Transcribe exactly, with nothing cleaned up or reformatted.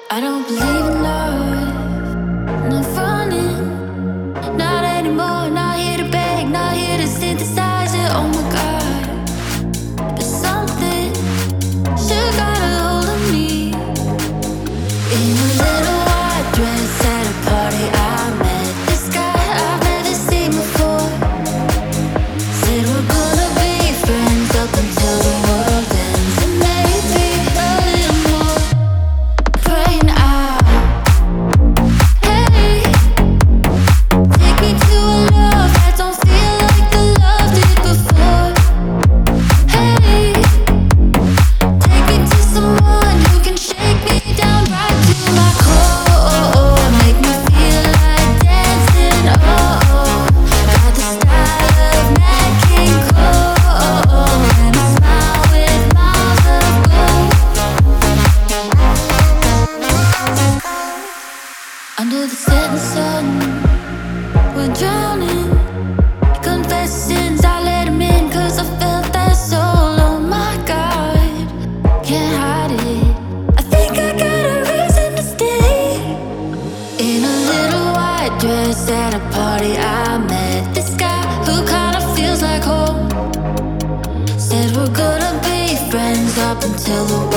I don't believe in love, not running, not anymore. Not here to beg, not here to synthesize it. Oh my god, but something still got a hold of me. In a little white dress at a party, I met this guy I've never seen before. Said we're gonna be friends up until the world ends, and maybe a little more. Praying out, hey, take me to a love that don't feel like the love did before. Hey, take me to someone who can shake me down right to my core, make me feel like dancing. Oh, got the style of Nat King Cole and a smile with miles of gold. Under the setting sun, we're drowning. Confessions, I let him in 'cause I felt that soul. Oh my god, can't hide it. I think I got a reason to stay. In a little white dress at a party, I met this guy who kinda feels like home. Said we're gonna be friends up until the